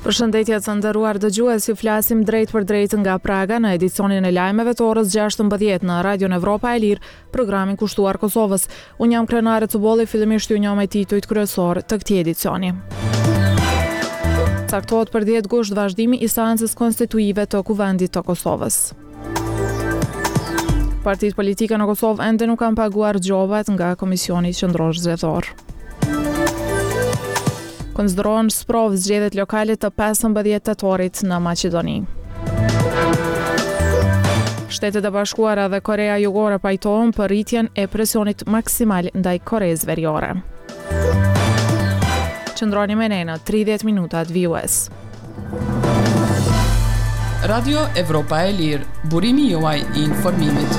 Përshëndetje të nderuar dëgjues, ju flasim drejt për drejt nga Praga në edicionin e lajmeve të orës 16 në Radion Evropa e Lirë, programin kushtuar Kosovës. Unë jam Krenare Cubolli, fillimisht ju njoh me titujt kryesor të këtij edicioni. Caktohet për 10 gusht vazhdimi i seancës konstituive të Kuvendit të Kosovës. Partitë politike në Kosovë ende nuk kanë paguar gjobat nga Komisioni Qendror Zgjedhor. Konsiderohen sprovë zgjedhjet lokale të 15 tetorit në Maqedoni. Shtetet e Bashkuara dhe Korea Jugore pajtohen për rritjen e presionit maksimal ndaj Koreas Veriore. Qëndroni me ne në 30 minutat VOS. Radio Evropa e Lirë, burimi juaj i informimit.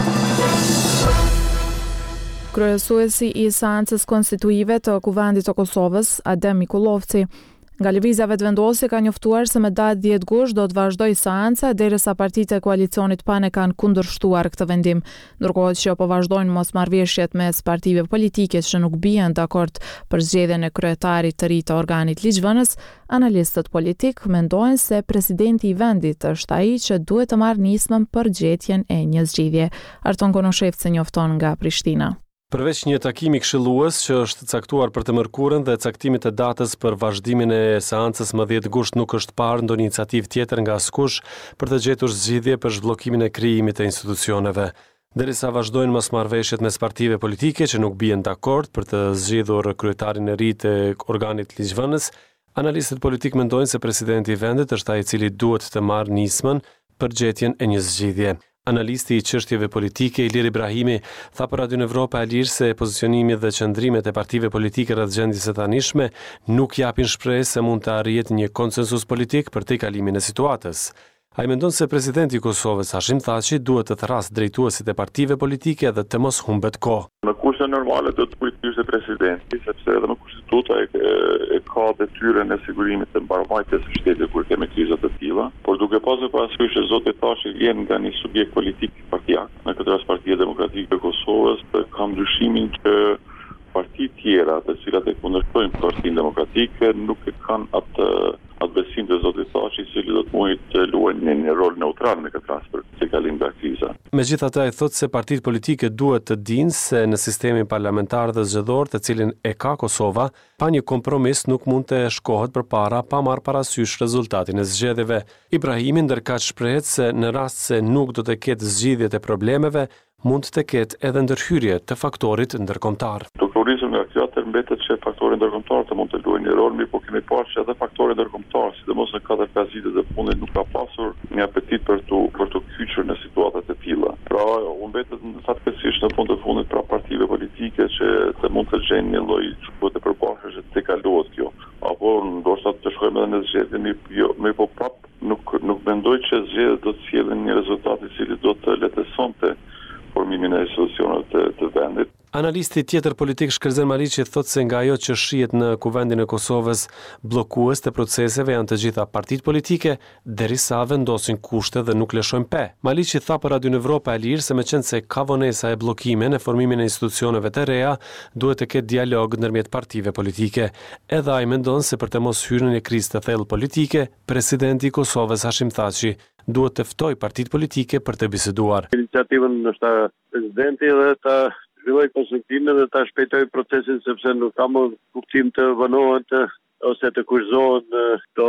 Kryesuesi i seancës konstituive të Kuvendit të Kosovës, Adem Mikullovci, nga lëvizjave të vendosje ka njoftuar se me datë 10 gusht do të vazhdojë seanca derisa partitë e koalicionit PAN e kanë kundërshtuar këtë vendim. Ndërkohë që po vazhdojnë mosmarrëveshjet mes partive politike që nuk bien dakord për zgjedhjen e kryetarit të ri të organit ligjvënës, analistët politik mendojnë se presidenti i vendit është ai që duhet të marrë nismën për gjetjen e një zgjidhje. Arton Konoshevci njofton nga Prishtina. Përveç një takimi këshillues që është caktuar për të mërkurën dhe caktimit e datës për vazhdimin e seancës më 10 gusht nuk është parë ndonjë iniciativë tjetër nga askush për të gjetur zgjidhje për zhbllokimin e krijimit të institucioneve. Derisa vazhdojnë mosmarrëveshjet mes partive politike që nuk bien dakord për të zgjedhur kryetarin e ri të organit ligjvënës, analistët politik mendojnë se presidenti i vendit është ai i cili duhet të marrë nismën për gjetjen e një zgjidhje. Analisti i çështjeve politike Ilir Ibrahimi tha për Radion Evropa e Lirë se pozicionimi dhe qëndrimet e partive politike rreth gjendjes së tanishme nuk japin shpresë se mund të arrihet një konsensus politik për të kalimin e situatës. Ai mendon se presidenti i Kosovës Hashim Thaçi duhet të thrasë drejtuesit e partive politike dhe të mos humbet kohë. Në kushte normale do të përgjigjet presidenti, sepse edhe në kushtetuta e ka detyrën e sigurimit të mbarvajtjes së shtetit kur kemi kriza të tilla, por duke pasur parasysh se zoti Thaçi vjen nga një subjekt politik partijak, në këtë rast Partia Demokratike e Kosovës, kam dyshimin që parti tjera të cilat e kundërshtojnë Partinë Demokratike nuk e kanë atë besim të zotit Thaçi, i cili do të mundë të luajë një rol neutral në këtë rast për të kalim nga kriza. Megjithatë ai thotë se partitë politike duhet të dinë se në sistemin parlamentar dhe zgjedhor të cilin e ka Kosova, pa një kompromis nuk mund të shkohet përpara pa marrë parasysh rezultatin e zgjedhjeve. Ibrahimi ndërkaq shprehet se në rast se nuk do të ketë zgjidhjet e problemeve, mund të ketë edhe ndërhyrje të faktorit ndërkombëtar. Duke nga kjo atë mbetet që faktori ndërkombëtar të mund të luajë një rol, mirë po kemi parë që edhe faktori ndërkombëtar, sidomos në 4-5 vitet e fundit, nuk ka pasur një apetit për të kyçur në situata të tilla. Pra, u mbetet fatkeqësisht në fund të fundit pra partive politike që të mund të gjejnë një lloj çubull të përbashkëshe që të kalohet kjo. Apo ndoshta të shkojmë edhe në zgjedhje, mirë po prap nuk mendoj që zgjedhjet do të sjellin një rezultat i cili do të lehtësonte formimin e institucioneve të vendit. Analisti tjetër politik Shkërzen Maliqi thotë se nga ajo që shihet në Kuvendin e Kosovës, bllokues të proceseve janë të gjitha partitë politike, derisa vendosin kushte dhe nuk lëshojnë pe. Maliqi tha për Radion Evropa e Lirë se meqense ka vonesa e bllokimit në formimin e institucioneve të reja, duhet të ketë dialog ndërmjet partive politike. Edhe ai mendon se për të mos hyrë në një krizë të thellë politike, presidenti i Kosovës Hashim Thaçi duhet të ftojë partitë politike për të biseduar. Iniciativën është presidenti dhe ta zhvilloj konsultime dhe ta shpejtoj procesin sepse nuk ka më kuptim të vënohet ose të kushtohen këto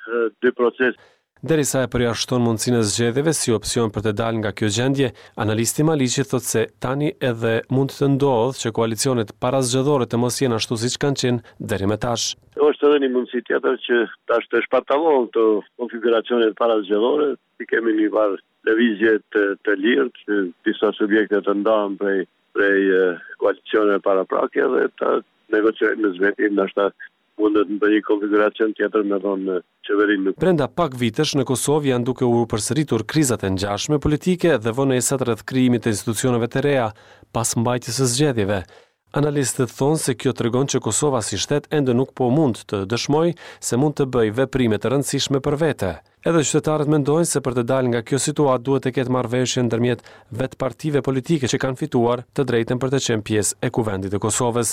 dy procese. Derisa e përjashton mundësinë e zgjedhjeve si opsion për të dalë nga kjo gjendje, analisti Maliqi thotë se tani edhe mund të ndodhë që koalicionet parazgjedhore të mos jenë ashtu siç kanë qenë deri më tash. Është edhe një mundësi tjetër që tash të shpatallojnë këto konfiguracionet parazgjedhore, si kemi një varë lëvizje të lirë, që disa subjekte të ndahen prej koalicioneve paraprake dhe të negociojnë me zvetin, ndoshta mundet në një konfiguracion tjetër me thonë qeverinë. Brenda pak vitesh në Kosovë janë duke u përsëritur krizat e ngjashme politike dhe vonesat rreth krijimit të institucioneve të reja pas mbajtjes së zgjedhjeve. Analistët thonë se kjo tregon që Kosova si shtet ende nuk po mund të dëshmojë se mund të bëjë veprime të rëndësishme për vete. Edhe qytetarët mendojnë se për të dalë nga kjo situatë duhet të ketë marrëveshje ndërmjet vetë partive politike që kanë fituar të drejtën për të qenë pjesë e Kuvendit të Kosovës.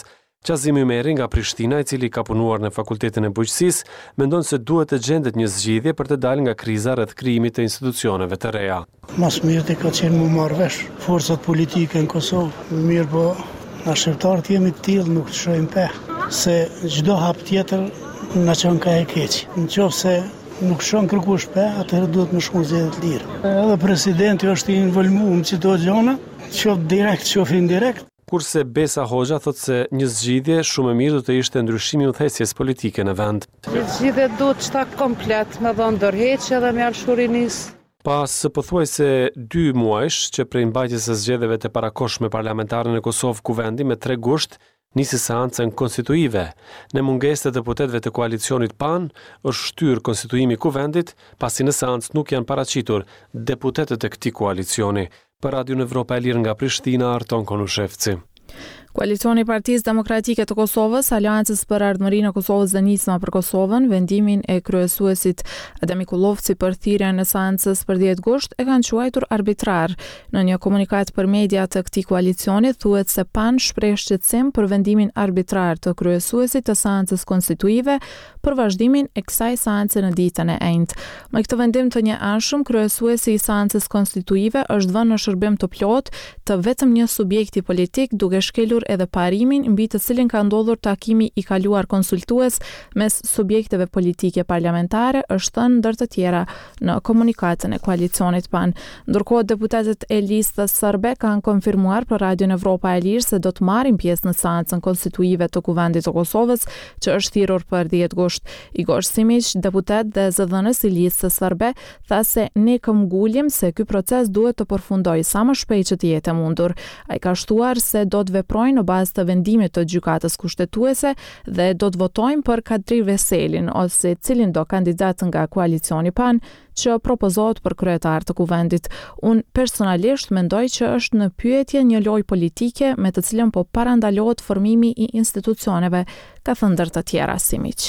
Qazim Ymeri nga Prishtina, i cili ka punuar në Fakultetin e Bujqësisë, mendon se duhet të gjendet një zgjidhje për të dalë nga kriza rreth krijimit të institucioneve të reja. Mas mirë ka qenë më marrë vesh forcat politike në Kosovë, mirë po na shqiptarët jemi të tillë nuk të shohim pe, se çdo hap tjetër na çon ka e keq. Nëse nuk shon kërkush pe, atëherë duhet më shkon zgjedhje të lirë. Edhe presidenti është i involvuar në çdo gjëna, qoftë direkt, qoftë indirekt. Kurse Besa Hoxha thotë se një zgjidhje shumë e mirë do të ishte ndryshimi i udhëheqjes politike në vend. Zgjidhja duhet të shtak komplet, me dhënë dorëheqje dhe me alshurinis. Pas pothuajse 2 muajsh që prej mbajtjes së zgjedhjeve të parakohshme parlamentare në Kosovë kuvendi me 3 gusht nisi seancën konstituive. Në mungesë të deputetëve të koalicionit PAN, është shtyr konstituimi i kuvendit, pasi në seancë nuk janë paraqitur deputetët e këtij koalicioni. Për Radio Evropa e Lirë nga Prishtina, Arton Konushevci. Koalicioni i Partisë Demokratike të Kosovës, Aleancës për Ardhmërinë e Kosovës dhe Nisma për Kosovën, vendimin e kryesuesit Ademi Kullovci për thirrjen e seancës për 10 gusht e kanë quajtur arbitrar. Në një komunikat për media të këtij koalicioni thuhet se PAN shpreh shqetësim për vendimin arbitrar të kryesuesit të seancës konstituive për vazhdimin e kësaj seance në ditën e enjtë. Me këtë vendim të njëanshëm, kryesuesi i seancës konstituive është vënë në shërbim të plot të vetëm një subjekti politik, duke shkelur edhe parimin mbi të cilin ka ndodhur takimi i kaluar konsultues mes subjekteve politike parlamentare, është thënë ndër të tjera në komunikatën e koalicionit PAN. Ndërkohë deputetët e listës serbe kanë konfirmuar për Radio Evropa e Lirë se do të marrin pjesë në seancën konstituive të Kuvendit të Kosovës, që është thirrur për 10 gusht. Igor Simić, deputet dhe zëdhënës i listës serbe, tha se ne këmbgullim se ky proces duhet të përfundojë sa më shpejt që të jetë e mundur. Ai ka shtuar se do të veprojnë në bazë të vendimit të gjykatës kushtetuese dhe do të votojnë për Kadri Veselin ose cilin do kandidat nga koalicioni PAN që propozohet për kryetar të kuvendit. Unë personalisht mendoj që është në pyetje një lojë politike me të cilën po parandalohet formimi i institucioneve, ka thënë ndër të tjera Simić.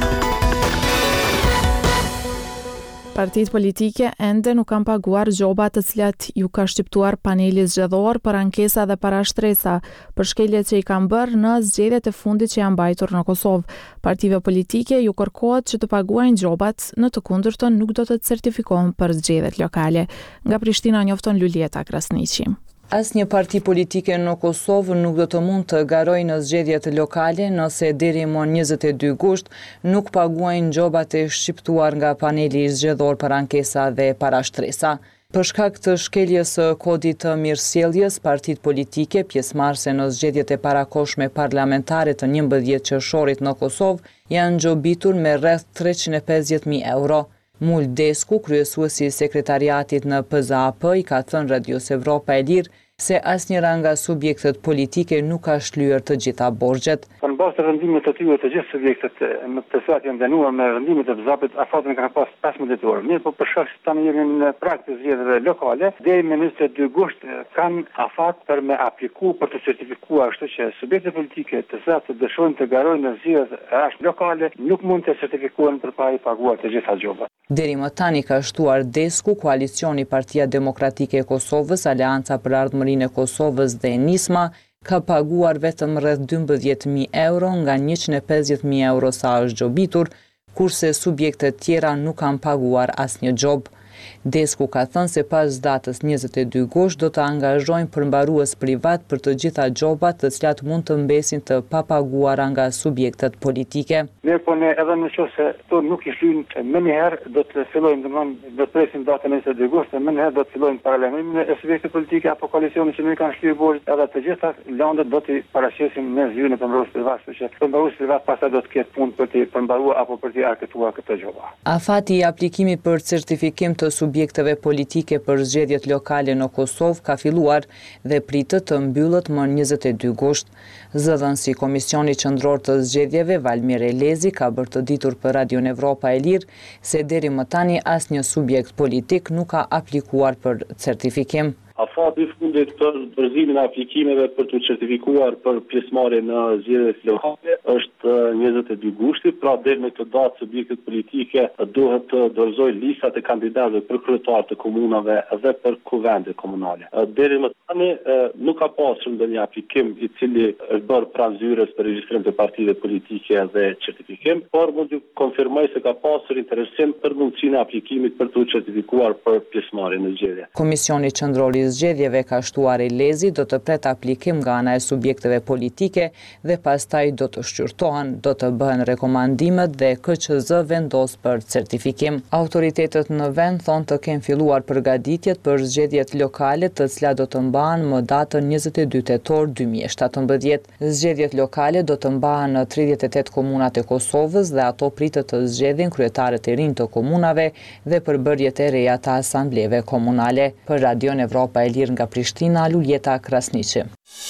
Partitë politike ende nuk kanë paguar gjobat të cilat ju ka shqiptuar paneli zgjedhor për ankesa dhe parashtresa për shkeljet që i kanë bërë në zgjedhjet e fundit që janë mbajtur në Kosovë. Partive politike ju kërkohet që të paguajnë gjobat, në të kundërtën nuk do të certifikohen për zgjedhjet lokale. Nga Prishtina njofton Lulieta Krasniqi. Asnjë parti politike në Kosovë nuk do të mund të garojë në zgjedhjet lokale nëse deri më 22 gusht nuk paguajnë gjobat e shqiptuar nga paneli zgjedhor për ankesa dhe parashtresa. Për shkak të shkeljes së kodit të mirësjelljes, partitë politike pjesëmarrëse në zgjedhjet e parakohshme parlamentare të 11 qershorit në Kosovë janë gjobitur me rreth 350.000 euro. Mul Desku, kryesuesi i sekretariatit në PZAP, i ka thënë Radios Evropa e Lirë se asnjëra nga subjektet politike nuk ka shlyer të gjitha borxhet. Në bazë të rendimit të tyre të gjithë subjektet në të cilat janë dënuar me rendimet e PZAP-it, afatën kanë pas 15 ditë. Mirë, po për shkak se tani jemi në praktikë zgjedhjeve lokale, deri me 22 gusht kanë afat për me apliku për të certifikuar, kështu që subjektet politike të cilat dëshojnë të garojnë në zgjedhjet lokale nuk mund të certifikohen përpara i paguar të gjitha gjobat. Deri më tani ka shtuar Desku, koalicioni Partia Demokratike e Kosovës, Aleanca për Ardhmërinë e Kosovës dhe Nisma, ka paguar vetëm rreth 12.000 euro nga 150.000 euro sa është gjobitur, kurse subjektet tjera nuk kanë paguar asnjë gjobë. Desku ka thënë se pas datës 22 gusht do të angazhojnë përmbarues privat për të gjitha gjobat të cilat mund të mbesin të papaguara nga subjektet politike. Mirë, po ne edhe nëse to nuk i shlyen më njëherë do të fillojmë do të presim datën 22 gusht, më njëherë do të fillojmë paralelimin e subjektit politike apo koalicionit që nuk kanë shlyer borxh, edhe të gjitha landet do të paraqesim në zyrën e përmbarues privat, që përmbarues privat pastaj do të ketë punë për të përmbaruar apo për të arketuar këtë gjoba. Afati i aplikimit për certifikim të subjekteve politike për zgjedhjet lokale në Kosovë ka filluar dhe pritet të mbyllet më 22 gusht. Zëdhënësi i Komisionit Qendror të Zgjedhjeve, Valmir Elezi, ka bërë të ditur për Radio Evropa e Lirë se deri më tani asnjë subjekt politik nuk ka aplikuar për certifikim. Afati I fundit për dorëzimin e aplikimeve për të certifikuar për pjesëmarrje në zgjedhjet lokale është 22 gushti, pra deri në këtë datë subjektet politike duhet të dorëzojnë listat e kandidatëve për kryetar të komunave dhe për kuvende komunale. Deri më tani nuk ka pasur ndonjë aplikim I cili është bërë pranë zyres për regjistrim të partive politike dhe certifikim, por mund të konfirmoj se ka pasur interesim për mundësinë e aplikimit për të certifikuar për pjesëmarrje në zgjedhje. Komisioni Qendror I zgjedhjeve ka shtuar Elezi do të pret aplikim nga ana e subjekteve politike dhe pastaj do të shqyrtohen, do të bëhen rekomandimet dhe KQZ vendos për certifikim. Autoritetet në vend thonë të kenë filluar përgatitjet për zgjedhjet lokale të cilat do të mbahen më datën 22 tetor 2017. Zgjedhjet lokale do të mbahen në 38 komunat e Kosovës dhe ato pritet të zgjedhin kryetarët e rinj të komunave dhe përbërjet e reja të asambleve komunale. Për Radion Evropa e Lirë nga Prishtina, Luljeta Krasniqi.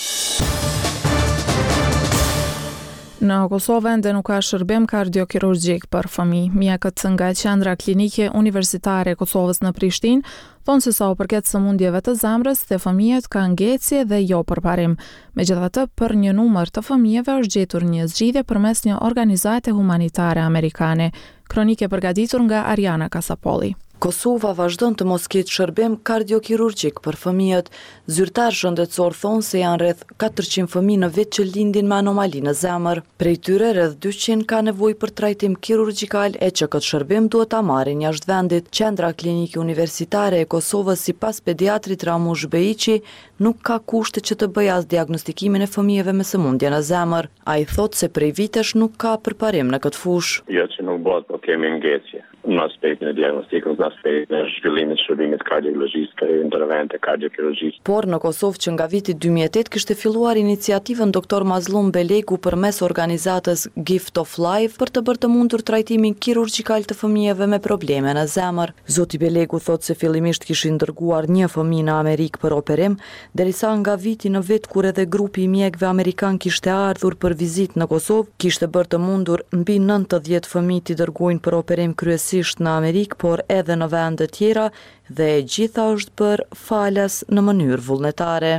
Në Kosovë ende nuk ka shërbim kardiokirurgjik për fëmijë. Mjekët nga Qendra Klinike Universitare e Kosovës në Prishtinë thonë se sa u përket sëmundjeve të zemrës, te fëmijët ka ngjecje dhe jo përparim. Megjithatë, për një numër të fëmijëve është gjetur një zgjidhje përmes një organizate humanitare amerikane. Kronike përgatitur nga Ariana Kasapolli. Kosova vazhdon të mos ketë shërbim kardiokirurgjik për fëmijët. Zyrtar shëndetësor thonë se janë rreth 400 fëmijë në vit që lindin me anomali në zemër. Prej tyre rreth 200 ka nevojë për trajtim kirurgjikal e që këtë shërbim duhet ta marrin jashtë vendit. Qendra Klinike Universitare e Kosovës sipas pediatrit Ramush Bejiqi nuk ka kushte që të bëjë as diagnostikimin e fëmijëve me sëmundje në zemër. Ai thotë se prej vitesh nuk ka përparim në këtë fushë. Jo që nuk bëhet, po kemi ngjecje. Në aspektin e diagnostikës, në aspektin e zhvillimit shërbimit kardiologjisë, për intervente kardiokirurgjike. Por në Kosovë që nga viti 2008 kishte filluar iniciativën Dr. Mazlum Belegu përmes organizatës Gift of Life për të bërë të mundur trajtimin kirurgjikal të fëmijëve me probleme në zemër. Zoti Belegu thotë se fillimisht kishin dërguar një fëmijë në Amerikë për operim, derisa nga viti në vit kur edhe grupi I mjekëve amerikan kishte ardhur për vizitë në Kosovë, kishte bërë të mundur mbi 90 fëmijë të dërguajnë për operim kryesisht në Amerikë, por edhe në vende tjera dhe e gjitha është për falas në mënyrë vullnetare.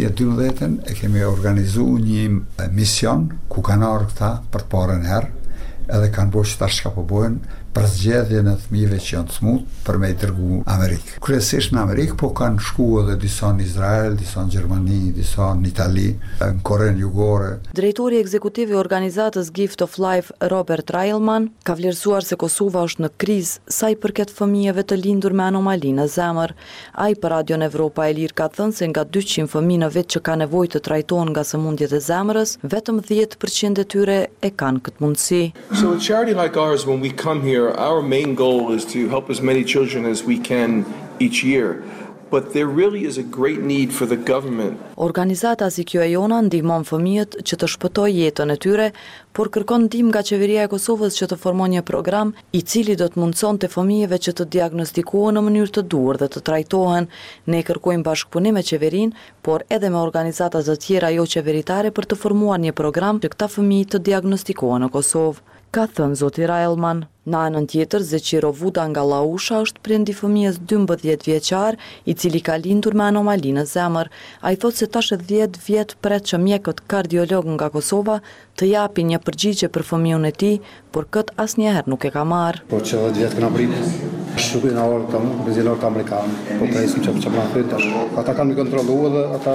2012 e kemi organizuar një mision ku kanë ardhur këta për të parën herë, edhe kanë bërë çfarë çka po bëjnë për zgjedhjen e fëmijëve që janë të smut për me I dërgu Amerikë. Kryesisht në Amerikë, po kanë shkuar edhe disa në Izrael, disa në Gjermani, disa në Itali, në Korenë Jugore. Drejtori ekzekutiv I organizatës Gift of Life, Robert Railman, ka vlerësuar se Kosova është në krizë sa I përket fëmijëve të lindur me anomali në zemër. Ai për Radion Evropa e Lirë ka thënë se nga 200 fëmijë në vit që ka nevojë të trajtohen nga sëmundjet e zemrës, vetëm 10% e tyre e kanë këtë mundësi. So a charity like ours, when we come here, our main goal is to help as many children as we can each year. But there really is a great need for the government. Organizata si kjo e jona ndihmon fëmijët që të shpëtojë jetën e tyre, por kërkon ndihmë nga qeveria e Kosovës që të formojë një program I cili do të mundsonte fëmijëve që të diagnostikohen në mënyrë të duhur dhe të trajtohen. Ne kërkojmë bashkëpunim me qeverinë, por edhe me organizata të tjera jo qeveritare për të formuar një program që këta fëmijë të diagnostikohen në Kosovë. Ka thënë zoti Railman. Në anën tjetër, Zeqiro Vuda nga Lausha është prindi fëmijës 12 vjeçar, I cili ka lindur me anomali në zemër. Ai thotë se tash 10 vjet pret që mjekët kardiolog nga Kosova të japin një përgjigje për fëmijën e tij, por kët asnjëherë nuk e ka marrë. Po që 10 vjet kena prit. Shukën e orë të bezilor të amerikanë, po presim që përna tash. Ata kanë më kontrolluar dhe ata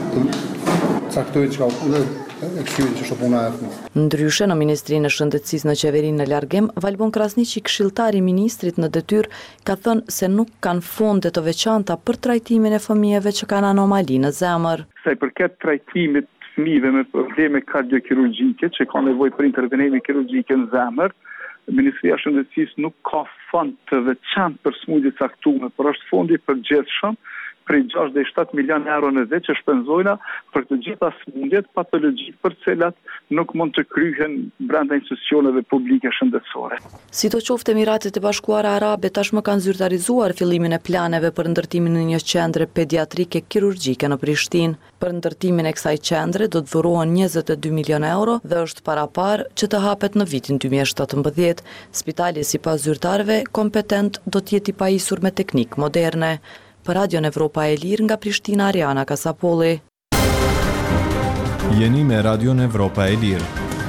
caktojnë çka Ndryshe në Ministrinë e Shëndetësisë në qeverinë në largim, Valbon Krasniqi, këshilltari I ministrit në detyrë, ka thënë se nuk kanë fonde të veçanta për trajtimin e fëmijëve që kanë anomali në zemër. Sa I përket trajtimit fëmijëve me probleme kardiokirurgjike që kanë nevojë për intervenime kirurgjike në zemër, Ministria e Shëndetësisë nuk ka fond të veçantë për smundje të caktuara, por është fondi I përgjithshëm prej 6-7 milion euro në vit që shpenzojna për të gjitha smundjet patologjik për cilat nuk mund të kryhen brenda institucioneve publike shëndetësore. Sidoqoftë Emiratet e Bashkuara Arabe tashmë kanë zyrtarizuar fillimin e planeve për ndërtimin e një qendre pediatrike kirurgjike në Prishtinë. Për ndërtimin e kësaj qendre do të dhurohen 22 milion euro dhe është parapar që të hapet në vitin 2017. Spitali sipas zyrtarëve kompetent do të jetë I pajisur me teknikë moderne. Për Radion Evropa e Lirë nga Prishtina, Ariana Kasapolli. Jeni me Radion Evropa e Lirë.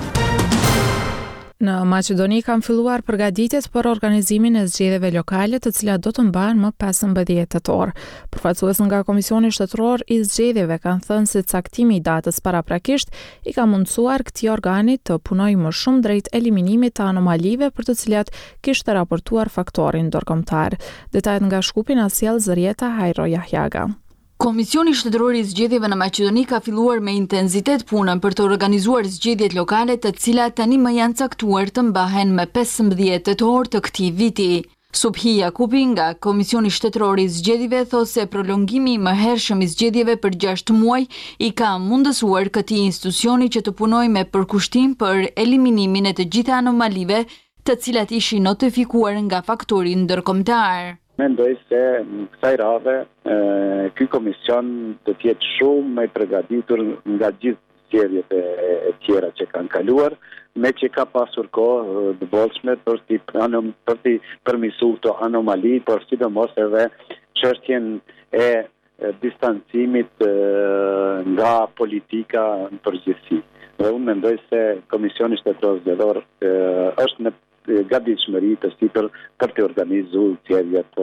Në Maqedoni kanë filluar përgatitjet për organizimin e zgjedhjeve lokale, të cilat do të mbahen më 15 tetor. Përfaqësues nga Komisioni Shtetëror i Zgjedhjeve kanë thënë se caktimi i datës paraprakisht i ka mundësuar këtij organi të punojë më shumë drejt eliminimit të anomalive për të cilat kishte raportuar faktorin ndërkombëtar. Detajet nga Shkupi na sjell Zërieta Hajro Jahjaga. Komisioni Shtetëror i Zgjedhjeve në Maqedoni ka filluar me intensitet punën për të organizuar zgjedhjet lokale, të cilat tani më janë caktuar të mbahen me 15 tetor të këtij viti. Subhi Jakupi nga Komisioni Shtetëror i Zgjedhjeve thotë se prolongimi i mëhershëm i zgjedhjeve për 6 muaj i ka mundësuar këtij institucioni që të punojë me përkushtim për eliminimin e të gjitha anomalive, të cilat ishin notifikuar nga faktori ndërkombëtar. Mendoj se në kësaj radhe ky komision do të jetë shumë më i përgatitur nga gjithë zgjedhjet e tjera që kanë kaluar, me që ka pasur kohë të bollshme për të përmirësuar këto anomali, por sidomos edhe çështjen e distancimit nga politika në përgjithësi. Dhe unë mendoj se Komisioni Shtetëror Zgjedhor është në gatishmëri të sipër për të organizuar zgjedhjet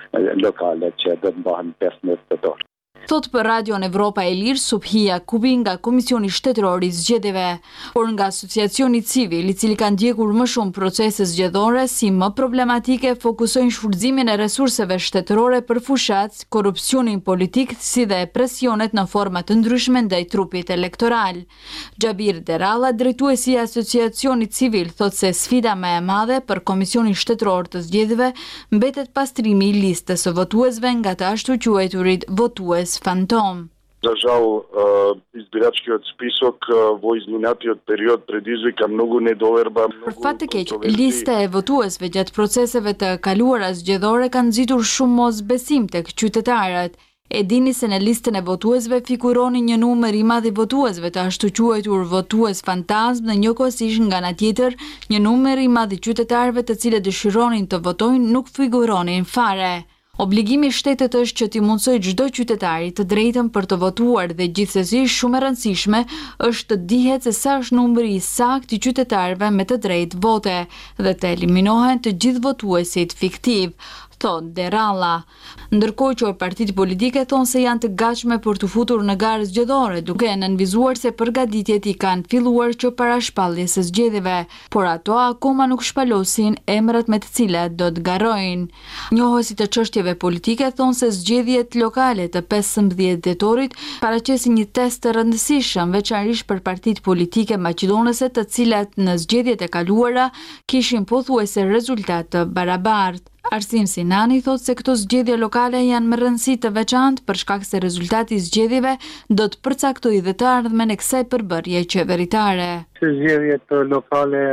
lokale që do të mbahen 15 tetor. Thot për Radion Evropa e Lirë Subhi Jakupi nga Komisioni Shtetëror i Zgjedhjeve, por nga asociacioni civil, i cili kanë ndjekur më shumë procese zgjedhore, si më problematike fokusojnë shfrytëzimin e resurseve shtetërore për fushat, korrupsionin politik, si dhe presionet në forma të ndryshme ndaj trupit elektoral. Xhabir Deralla, drejtuesi i asociacionit civil, thot se sfida më e madhe për Komisionin Shtetëror të Zgjedhjeve mbetet pastrimi i listës së votuesve nga të ashtu quajturit votues fantom. За жал, избирачкиот список во изминатиот период предизвика многу недоверба. Për fat të keq, lista e votuesve gjatë proceseve të kaluara zgjedhore kanë nxitur shumë mosbesim tek qytetarët. E dini se në listën e votuesve figuroni një numër i madh i votuesve, të ashtu quajtur votues fantazm, dhe njëkohësisht nga ana tjetër, një numër i madh i qytetarëve të cilët dëshironin të votojnë nuk figuronin fare. Obligimi i shtetit është që t'i mundsojë çdo qytetari të drejtën për të votuar dhe gjithsesi shumë e rëndësishme është të dihet se sa është numri i saktë i qytetarëve me të drejtë vote dhe të eliminohen të gjithë votuesit fiktiv, thot Deralla. Ndërkohë që partitë politike thonë se janë të gatshme për të futur në garë zgjedhore, duke nënvizuar se përgatitjet i kanë filluar që para shpalljes së zgjedhjeve, por ato akoma nuk shpalosin emrat me të cilat do të garojnë. Njohësit të çështjeve politike thonë se zgjedhjet lokale të 15 tetorit paraqesin një test të rëndësishëm, veçanërisht për partitë politike maqedonese, të cilat në zgjedhjet e kaluara kishin pothuajse rezultat të barabartë. Arsim Sinani thot se këto zgjedhje lokale janë me rëndësi të veçantë për shkak se rezultati i zgjedhjeve do të përcaktojë dhe të ardhmen e kësaj përbërje qeveritare. Zgjedhjet lokale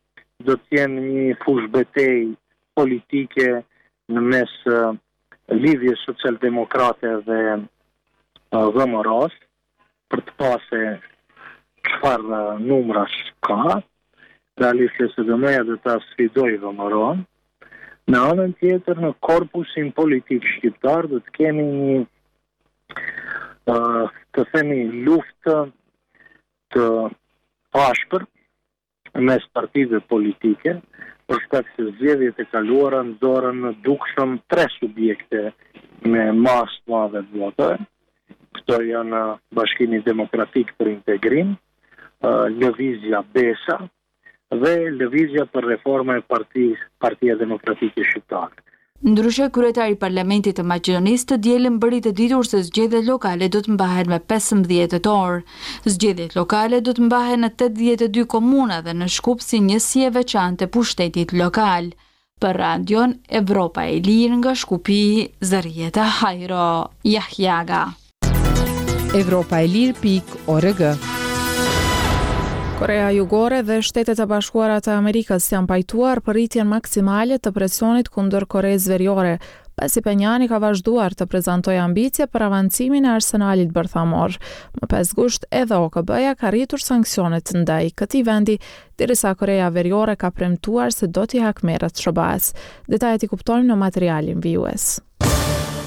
do të jenë një fushë betejë politike në mes lidhjes socialdemokrate dhe VMRO-s për të pasë çfarë numrash ka. Realisht SDM-ja do ta sfidojë VMRO-n. Në anën tjetër, në korpusin politik shqiptar do të kemi një të themi luftë të ashpër mes partive politike, për shkak se zgjedhjet e kaluara nxorën dukshëm 3 subjekte me masë të madhe të votave. Këto janë Bashkimi Demokratik për Integrim, Lëvizja Besa dhe Lëvizja për Reforma e Partia Demokratike Shqiptare. Ndryshe, kryetari i Parlamentit të Maqedonisë të dielën bëri të ditur se zgjedhjet lokale do të mbahen me 15 tetor. Zgjedhjet lokale do të mbahen në 82 komuna dhe në Shkup si njësi e veçantë e pushtetit lokal. Për Radion Evropa e Lirë nga Shkupi, Zërieta Hajro Jahjaga. Evropaelir.org. Korea Jugore dhe Shtetet e Bashkuara të Amerikës janë pajtuar për rritjen maksimale të presionit kundër Koreas Veriore, pasi Pyongyang ka vazhduar të prezantojë ambicie për avancimin e arsenalit bërthamor. Më pas gusht edhe OKB-ja ka rritur sanksionet ndaj këtij vendi, derisa Korea Veriore ka premtuar se do t'i hakmerret SBA-s. Detajet i kuptojmë në materialin vijues.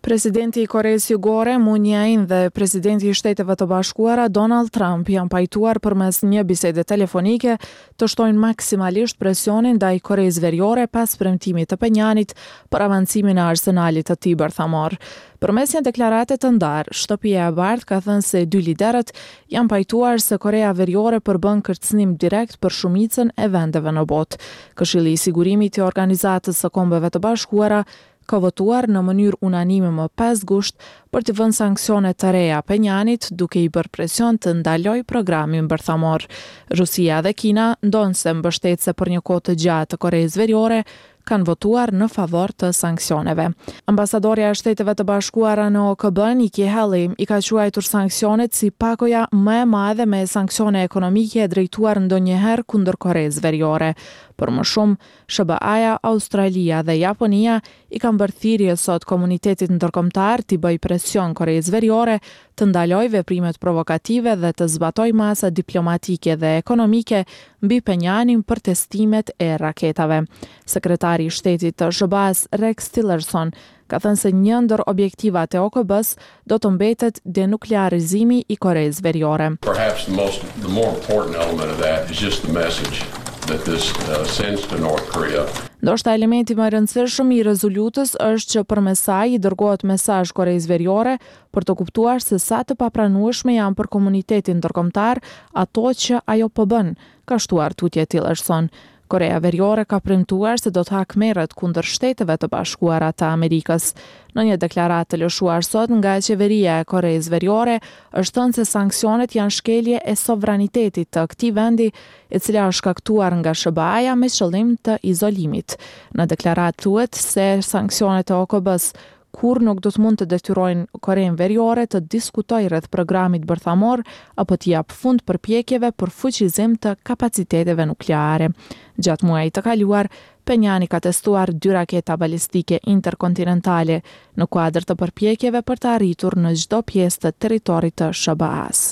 Presidenti i Koreas Jugore Moon Jae-in dhe presidenti i Shteteve të Bashkuara Donald Trump janë pajtuar përmes një bisede telefonike të shtojnë maksimalisht presionin ndaj Koreas Veriore pas premtimit të Penjanit për avancimin e arsenalit të tij bërthamor. Përmes një deklarate të ndarë, Shtëpia e Bardhë ka thënë se dy liderët janë pajtuar se Korea Veriore përbën kërcënim direkt për shumicën e vendeve në botë. Këshilli i Sigurimit i Organizatës së Kombeve të Bashkuara ka votuar në mënyrë unanime më 5 gusht për të vënë sanksione të reja Penjanit, duke i bërë presion të ndalojë programin bërthamor. Rusia dhe Kina, ndonse mbështetëse për një kohë të gjatë të Koreas Veriore, kanë votuar në favor të sanksioneve. Ambasadorja e Shteteve të Bashkuara në OKB, Nikki Haley, i ka quajtur sanksionet si pakoja më e madhe me sanksione ekonomike drejtuar ndonjëherë kundër Koreas Veriore. Për më shumë, SBA-ja, Australia dhe Japonia i kanë bërë thirrje sot komunitetit ndërkombëtar të bëjë presion Koreas Veriore të ndalojë veprimet provokative dhe të zbatojë masa diplomatike dhe ekonomike mbi Penjanin për testimet e raketave. Sekretari i Shtetit të SBA-s Rex Tillerson ka thënë se një ndër objektivat e OKB-s do të mbetet denuklearizimi i Koreas Veriore. Perhaps the more important element of that is just the message that this sends to North Korea. Ndoshta elementi më i rëndësishëm i rezolutës është që përmes saj i dërgohet mesazh Koreas Veriore për të kuptuar se sa të papranueshme janë për komunitetin ndërkombëtar ato që ajo po bën, ka shtuar tutje Tillerson. Korea Veriore ka premtuar se do të hakmerret kundër Shteteve të Bashkuara të Amerikës. Në një deklaratë të lëshuar sot nga qeveria e Koreas Veriore, është thënë se sanksionet janë shkelje e sovranitetit të këtij vendi, e cila është shkaktuar nga SBA-ja me qëllim të izolimit. Në deklaratë thuhet se sanksionet e OKB-s kur nuk do të mund të detyrojnë Korean Veriore të diskutojë rreth programit bërthamor apo të jap fund përpjekjeve për fuqizim të kapaciteteve nukleare. Gjatë muajit të kaluar, Penjani ka testuar 2 raketa balistike interkontinentale në kuadër të përpjekjeve për të arritur në çdo pjesë të territorit të SBA-s.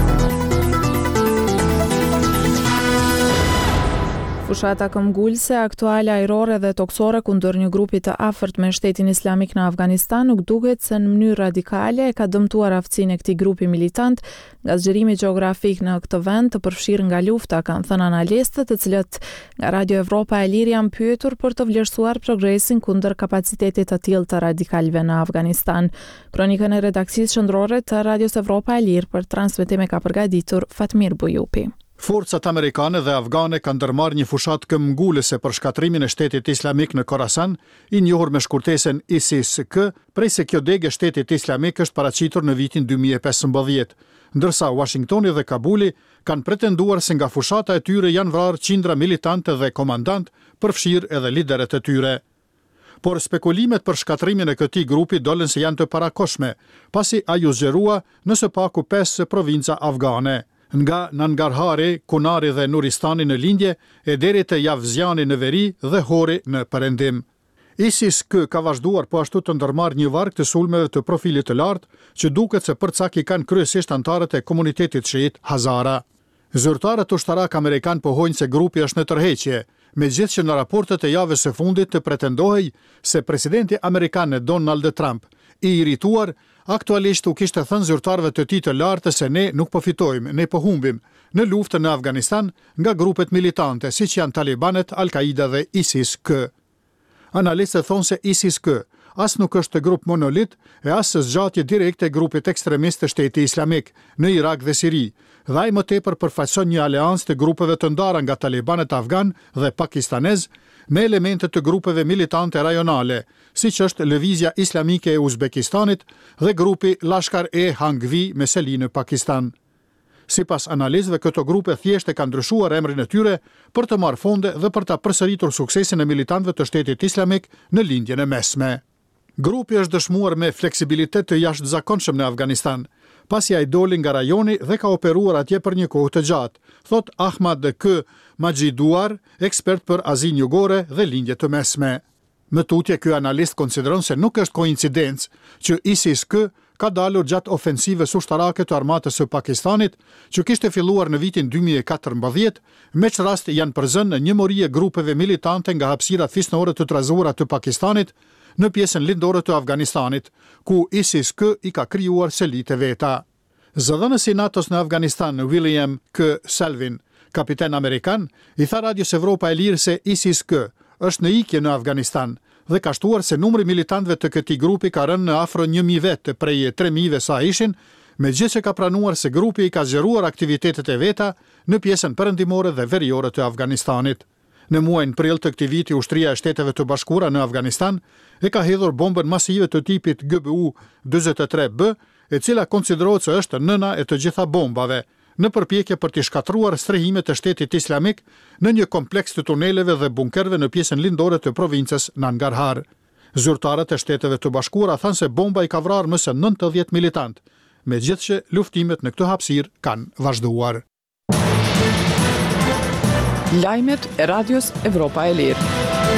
Fushata këmbgulse, aktuale ajrore dhe toksore kundër një grupi të afërt me Shtetin Islamik në Afganistan nuk duket se në mënyrë radikale e ka dëmtuar aftësinë e këtij grupi militant nga zgjerimi gjeografik në këtë vend të përfshirë nga lufta, kanë thënë analistët, të cilët nga Radio Evropa e Lirë janë pyetur për të vlerësuar progresin kundër kapacitetit të tillë të radikalëve në Afganistan. Kronikën e redaksisë qendrore të Radios Evropa e Lirë për transmetim e ka përgatitur Fatmir Bujupi. Forcat amerikane dhe afgane kanë ndërmarrë një fushatë këmbgulëse për shkatrimin e Shtetit Islamik në Khorasan, i njohur me shkurtesën ISIS-K, prej se kjo degë e Shtetit Islamik është paraqitur në vitin 2015, ndërsa Washingtoni dhe Kabuli kanë pretenduar se nga fushata e tyre janë vrarë qindra militante dhe komandant, përfshirë edhe liderët e tyre. Por spekulimet për shkatrimin e këtij grupi dolën se janë të parakoshme, pasi ai u zgjerua në së paku 5 provinca afgane, nga Nangarhari, Kunari dhe Nuristani në lindje, e deri te Javzjani në veri dhe Hori në perëndim. ISIS-K ka vazhduar po ashtu të ndërmarrë një varg të sulmeve të profilit të lartë, që duket se përcak i kanë kryesisht antarët e komunitetit shiit Hazara. Zyrtarët ushtarak amerikan pohojnë se grupi është në tërheqje, megjithëse që në raportet e javës së fundit të pretendohej se presidenti amerikan Donald Trump, i irrituar, aktualisht u kishte thënë zyrtarëve të tij të lartë se ne nuk po fitojmë, ne po humbim në luftën në Afganistan nga grupet militante siç janë Talibanet, Al-Qaida dhe ISIS-K. Analistët thonë se ISIS-K as nuk është grup monolit e as zgjatje direkte e grupit ekstremist të Shtetit Islamik në Irak dhe Siri, dhe ai më tepër përfaqëson një aleancë të grupeve të ndara nga talibanet afgan dhe pakistanez me elemente të grupeve militante rajonale, siç është Lëvizja Islamike e Uzbekistanit dhe grupi Lashkar-e-Hangvi me seli në Pakistan. Sipas analizëve, këto grupe thjesht e kanë ndryshuar emrin e tyre për të marrë fonde dhe për ta përsëritur suksesin e militantëve të Shtetit Islamik në lindjen e mesme. Grupi është dëshmuar me fleksibilitet të jashtëzakonshëm në Afganistan, pasi ai doli nga rajoni dhe ka operuar atje për një kohë të gjatë, thot Ahmad K. Majiduar, ekspert për Azinë Jugore dhe lindje të mesme. Më tutje, ky analist konsideron se nuk është koincidencë që ISIS-K ka dalur gjatë ofensivës ushtarake të armatës së Pakistanit, që kishte filluar në vitin 2014, me që rast janë përzënë në njëmori e grupeve militante nga hapësirat fisnore të trazuara të Pakistanit, në pjesën lindore të Afganistanit, ku ISIS-K i ka krijuar selit e veta. Zëdhënësi i NATO-s në Afganistan, William K. Selvin, kapiten amerikan, i tha Radios Evropa e Lirë se ISIS-K është në ikje në Afganistan dhe ka shtuar se numri militantëve të këtij grupi ka rënë në afro 1000 vetë prej 3000 sa ishin, megjithëse që ka pranuar se grupi i ka zgjeruar aktivitetet e veta në pjesën perëndimore dhe veriore të Afganistanit. Në muajin prill të këtij viti, Ushtria e Shteteve të Bashkuara në Afganistan e ka hedhur bombën masive të tipit GBU-43B, e cila konsiderohet se është nëna e të gjitha bombave, në përpjekje për të shkatruar strehimet e Shtetit Islamik në një kompleks të tuneleve dhe bunkerve në pjesën lindore të provincës Nangarhar. Zyrtarët e Shteteve të Bashkuara thanë se bomba i ka vrarë më se 90 militant, megjithëse luftimet në këtë hapësirë kanë vazhduar. Lajmet e Radios Evropa e Lirë.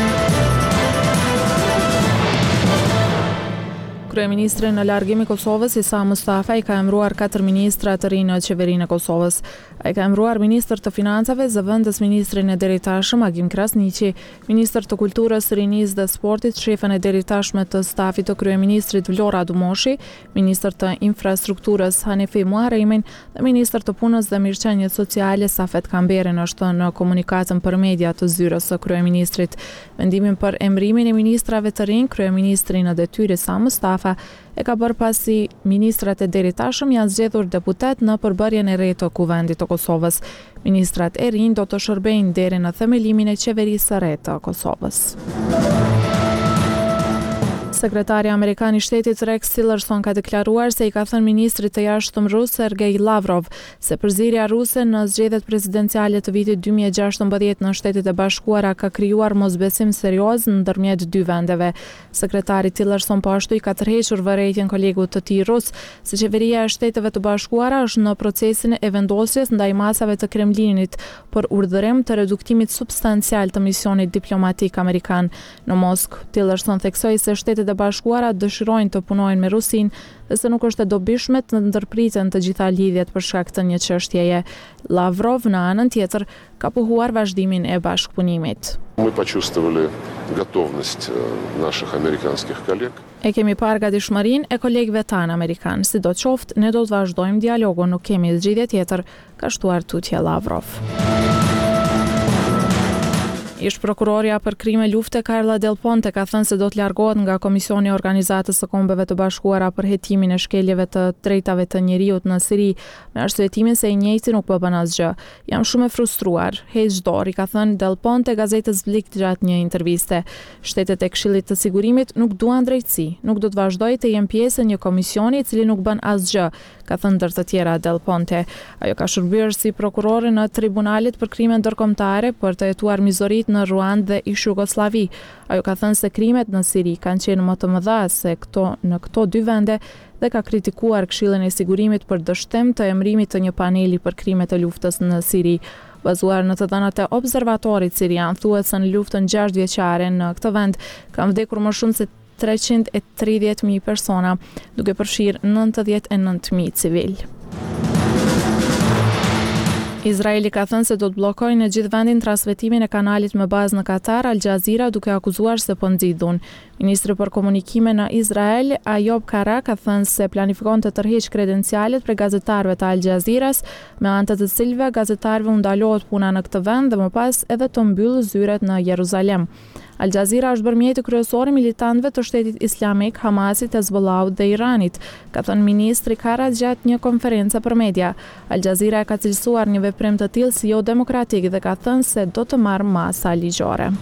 Kryeministri në largim i Kosovës, Isa Mustafa, i ka emëruar 4 ministra të rinj në qeverinë e Kosovës. Ai ka emëruar ministër të financave, zëvendës ministrin e deritashëm Agim Krasniqi, ministër të kulturës, rinisë dhe sportit, shefen e deritashme të stafit të kryeministrit Vlora Dumoshi, ministër të infrastrukturës Hanefi Muharemin dhe ministër të punës dhe mirëqenies sociale Safet Kamberin, është në komunikatën për media të zyrës së kryeministrit. Vendimin për emërimin e ministrave të rinj, kryeministri në detyrë Isa Mustafa e ka bërë pasi ministrat e deritashëm janë zgjedhur deputet në përbërjen e re të Kuvendit të Kosovës. Ministrat e rinj do të shërbejnë deri në themelimin e qeverisë së re të Kosovës. Sekretari amerikan i shtetit Rex Tillerson ka deklaruar se i ka thënë ministrit të jashtëm rus Sergej Lavrov se përzierja ruse në zgjedhjet presidenciale të vitit 2016 në Shtetet e Bashkuara ka krijuar mosbesim serioz ndërmjet dy vendeve. Sekretari Tillerson po ashtu i ka tërhequr vërejtjen kolegut të tij rus se qeveria e Shteteve të Bashkuara është në procesin e vendosjes ndaj masave të Kremlinit për urdhërim të reduktimit substancial të misionit diplomatik amerikan në Moskë. Tillerson theksoi se Shtetet e Bashkuara dëshirojnë të punojnë me Rusinë dhe se nuk është e dobishme të ndërpriten të gjitha lidhjet për shkak të një çështjeje. Lavrov në anën tjetër ka pohuar vazhdimin e bashkëpunimit. Мы почувствовали готовность наших американских коллег. E kemi parë gatishmërinë e kolegëve tanë amerikanë. Sidoqoftë, ne do të vazhdojmë dialogun, nuk kemi zgjidhje tjetër, ka shtuar tutje Lavrov. Ish prokuroria për krime lufte Carla Del Ponte ka thënë se do të largohet nga Komisioni i Organizatës së Kombeve të Bashkuara për hetimin e shkeljeve të drejtave të njeriut në Siri, me arsyetimin se i njëjti nuk po bën asgjë. Jam shumë e frustruar, heq dorë, ka thënë Del Ponte gazetës Blick gjatë një interviste. Shtetet e Këshillit të Sigurimit nuk duan drejtësi, nuk do të vazhdojë të jenë pjesë e një komisioni i cili nuk bën asgjë, ka thënë ndër të tjera Del Ponte. Ajo ka shërbyer si prokurore në Tribunalit për krime ndërkombëtare për të hetuar mizorit në Ruand dhe ish Jugosllavi. Ajo ka thënë se krimet në Siri kanë qenë më të mëdha se në këto dy vende dhe ka kritikuar Këshillin e Sigurimit për dështim të emërimit të një paneli për krimet e luftës në Siri. Bazuar në të dhënat e observatorit sirian, thuhet se në luftën 6 vjeçare në këtë vend kanë vdekur më shumë se 330.000 persona, duke përfshirë 99.000 civil. Izraeli ka thënë se do të bllokojë në gjithë vendin transmetimin e kanalit me bazë në Katar, Al Jazeera, duke akuzuar se po nxitun. Ministri për komunikime në Izrael, Ayob Kara, ka thënë se planifikon të tërheqë kredencialet për gazetarëve të Al Jazeeras, me anë të cilëve gazetarëve u ndalohet puna në këtë vend dhe më pas edhe të mbyllë zyret në Jeruzalem. Al Jazeera është bërë mjeti kryesor i militantëve të Shtetit Islamik, Hamasit, Hezbollahut dhe Iranit, ka thënë ministri Kara gjatë një konferencë për media. Al Jazeera ka cilësuar një veprim të tillë si jo demokratik dhe ka thënë se do të marrë masa ligjore.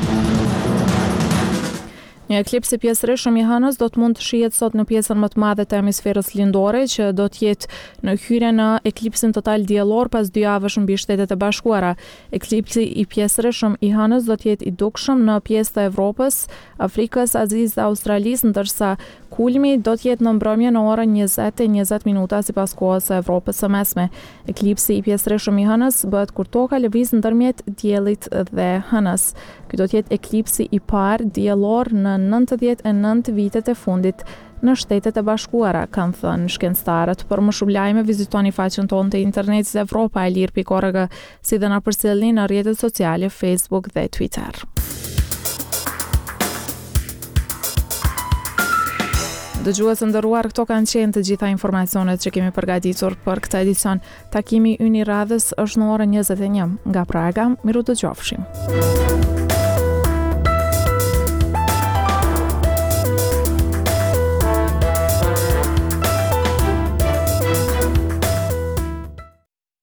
Një eklips i pjesërisëm i hënës do të mund të shihet sot në pjesën më të madhe të hemisferës lindore, që do të jetë në hyrje në eklipsin total diellor pas 2 javësh mbi Shtetet e Bashkuara. Eklipsi i pjesërisëm i hënës do të jetë i dukshëm në pjesë të Evropës, Afrikës, Azisë dhe Australisë, ndërsa kulmi do të jetë në mbrëmje në orën 20:20 sipas kohës së Evropës së Mesme. Eklipsi i pjesërisëm i hënës bëhet kur toka lëviz ndërmjet diellit dhe hënës. Ky do të jetë eklipsi i parë diellor në 99 vitet e fundit në Shtetet e Bashkuara, kanë thënë shkencëtarët. Për më shumë lajme vizitoni faqen tonë të internetit evropaelir.org, si dhe na përcjellni në rrjetet sociale Facebook dhe Twitter. Dëgjues të nderuar, këto kanë qenë të gjitha informacionet që kemi përgatitur për këtë edicion. Takimi ynë i radhës është në orën 21 nga Praga. Miru dëgjofshim.